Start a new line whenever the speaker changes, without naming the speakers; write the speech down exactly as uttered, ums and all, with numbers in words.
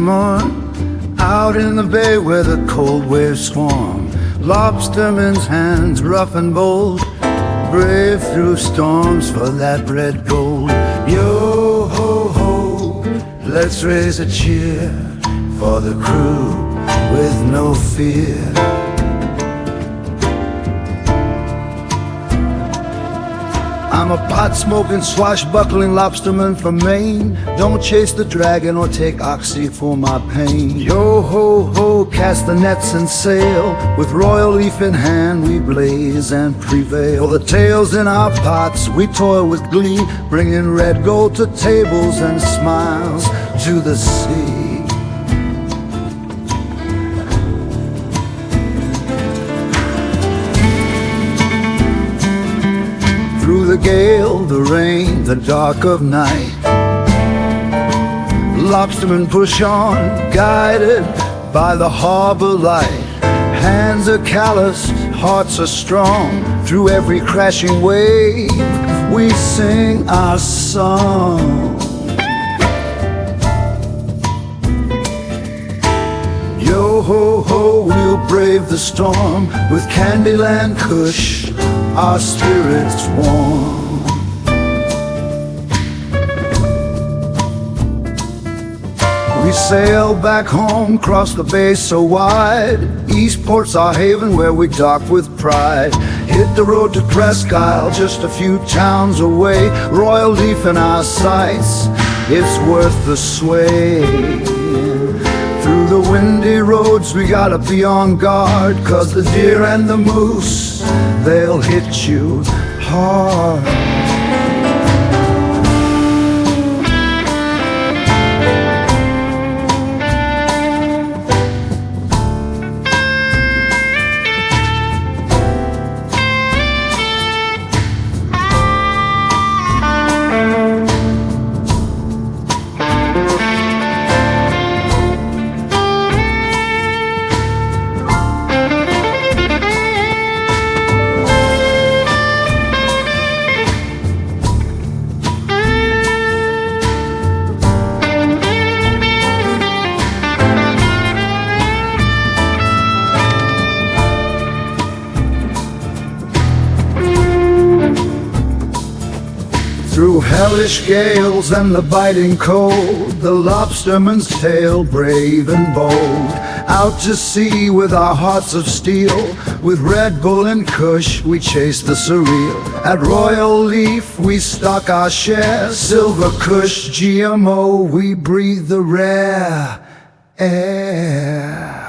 morn, out in the bay where the cold waves swarm. Lobstermen's hands rough and bold, brave through storms for that red gold. Yo ho ho, let's raise a cheer for the crew with no fear. I'm a pot-smoking, swashbuckling lobsterman from Maine. Don't chase the dragon or take oxy for my pain. Yo-ho-ho, cast the nets and sail. With royal leaf in hand, we blaze and prevail. For the tails in our pots, we toil with glee, bringing red gold to tables and smiles to the sea. Through the gale, the rain, the dark of night, lobstermen push on, guided by the harbor light. Hands are calloused, hearts are strong. Through every crashing wave, we sing our song. Yo-ho-ho, we'll brave the storm. With Candyland Kush, our spirits warm. We sail back home, cross the bay so wide. Eastport's our haven where we dock with pride. Hit the road to Presque Isle, just a few towns away. Royal leaf in our sights, it's worth the sway. Through the windy roads we gotta be on guard, 'cause the deer and the moose, they'll hit you hard. Through hellish gales and the biting cold, the lobsterman's tale brave and bold. Out to sea with our hearts of steel, with Red Bull and Kush we chase the surreal. At Royal Leaf we stock our share, Silver Kush G M O we breathe the rare air.